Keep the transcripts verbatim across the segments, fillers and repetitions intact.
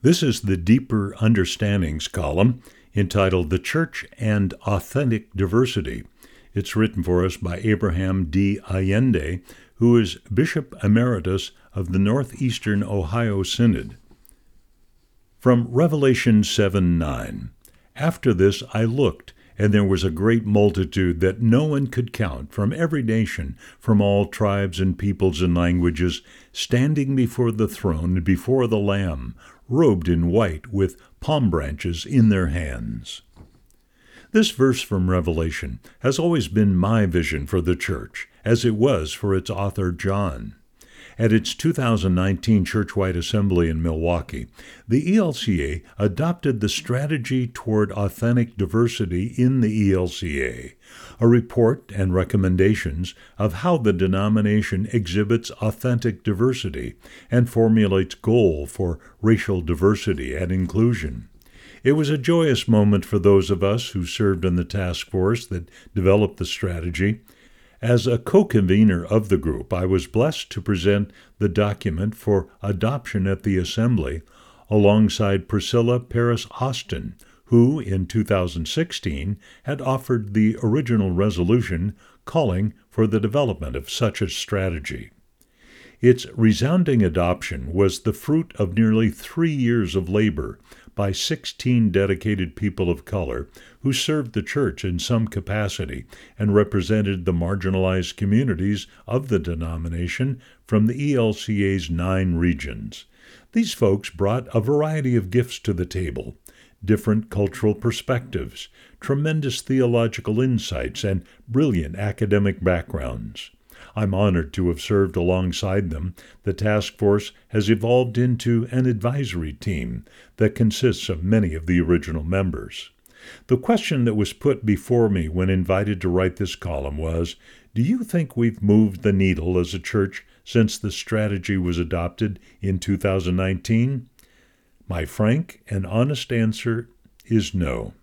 This is the Deeper Understandings column entitled The Church and Authentic Diversity. It's written for us by Abraham D. Allende, who is Bishop Emeritus of the Northeastern Ohio Synod. From Revelation seven nine. After this I looked, and there was a great multitude that no one could count, from every nation, from all tribes and peoples and languages, standing before the throne and before the Lamb, robed in white, with palm branches in their hands. This verse from Revelation has always been my vision for the church, as it was for its author John. At its two thousand nineteen Churchwide Assembly in Milwaukee, the E L C A adopted the Strategy Toward Authentic Diversity in the E L C A, a report and recommendations of how the denomination exhibits authentic diversity and formulates goals for racial diversity and inclusion. It was a joyous moment for those of us who served in the task force that developed the strategy. As a co-convener of the group, I was blessed to present the document for adoption at the Assembly alongside Priscilla Paris Austin, who in two thousand sixteen had offered the original resolution calling for the development of such a strategy. Its resounding adoption was the fruit of nearly three years of labor by sixteen dedicated people of color who served the church in some capacity and represented the marginalized communities of the denomination from the E L C A's nine regions. These folks brought a variety of gifts to the table, different cultural perspectives, tremendous theological insights, and brilliant academic backgrounds. I'm honored to have served alongside them. The task force has evolved into an advisory team that consists of many of the original members. The question that was put before me when invited to write this column was, do you think we've moved the needle as a church since the strategy was adopted in two thousand nineteen? My frank and honest answer is no.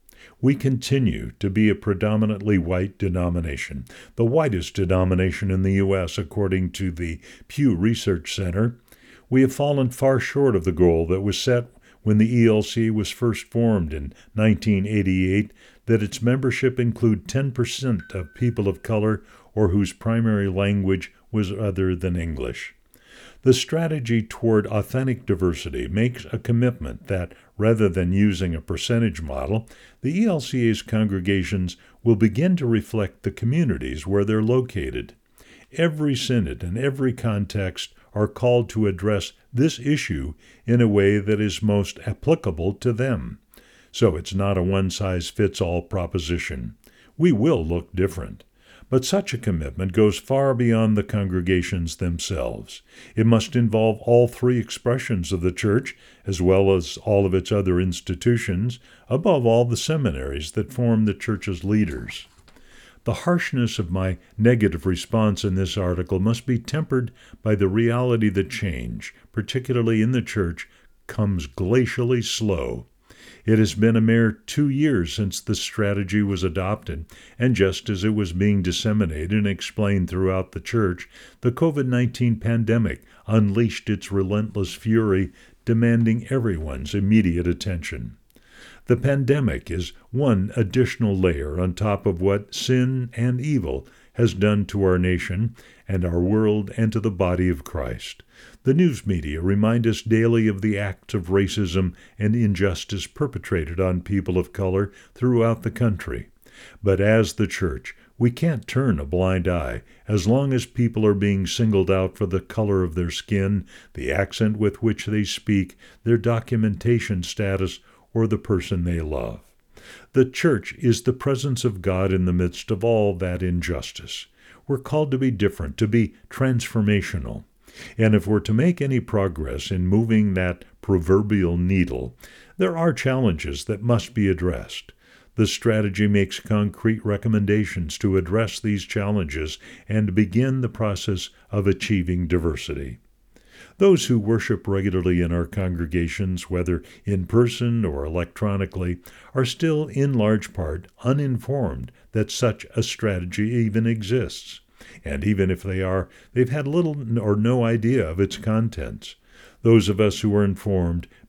We continue to be a predominantly white denomination, the whitest denomination in the U S according to the Pew Research Center. We have fallen far short of the goal that was set when the E L C was first formed in nineteen eighty-eight, that its membership include ten percent of people of color or whose primary language was other than English. The Strategy Toward Authentic Diversity makes a commitment that, rather than using a percentage model, the E L C A's congregations will begin to reflect the communities where they're located. Every synod and every context are called to address this issue in a way that is most applicable to them. So it's not a one-size-fits-all proposition. We will look different. But such a commitment goes far beyond the congregations themselves. It must involve all three expressions of the church, as well as all of its other institutions, above all the seminaries that form the church's leaders. The harshness of my negative response in this article must be tempered by the reality that change, particularly in the church, comes glacially slow. It has been a mere two years since the strategy was adopted, and just as it was being disseminated and explained throughout the church, the covid nineteen pandemic unleashed its relentless fury, demanding everyone's immediate attention. The pandemic is one additional layer on top of what sin and evil has done to our nation and our world and to the body of Christ. The news media remind us daily of the acts of racism and injustice perpetrated on people of color throughout the country. But as the church, we can't turn a blind eye as long as people are being singled out for the color of their skin, the accent with which they speak, their documentation status, or the person they love. The church is the presence of God in the midst of all that injustice. We're called to be different, to be transformational. And if we're to make any progress in moving that proverbial needle, there are challenges that must be addressed. The strategy makes concrete recommendations to address these challenges and begin the process of achieving diversity. Those who worship regularly in our congregations, whether in person or electronically, are still in large part uninformed that such a strategy even exists. And even if they are, they've had little or no idea of its contents. Those of us who are informed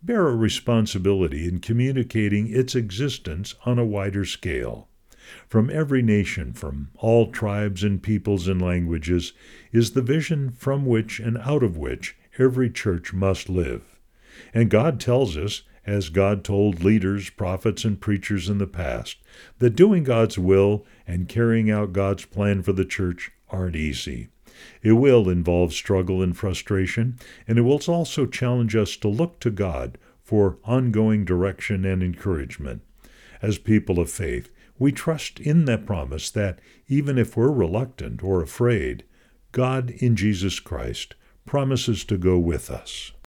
bear a responsibility in communicating its existence on a wider scale. From every nation, from all tribes and peoples and languages, is the vision from which and out of which every church must live. And God tells us, as God told leaders, prophets, and preachers in the past, that doing God's will and carrying out God's plan for the church aren't easy. It will involve struggle and frustration, and it will also challenge us to look to God for ongoing direction and encouragement. As people of faith, we trust in that promise that even if we're reluctant or afraid, God in Jesus Christ promises to go with us.